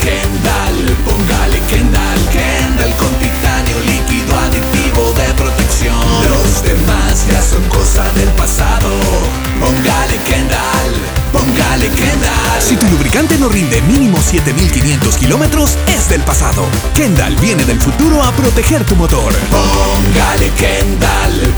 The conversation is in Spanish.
Kendall, póngale Kendall, Kendall con titanio líquido aditivo de protección. Los demás ya son cosa del pasado. Póngale Kendall, póngale Kendall. Si tu lubricante no rinde mínimo 7500 kilómetros, es del pasado. Kendall viene del futuro a proteger tu motor. Póngale Kendall.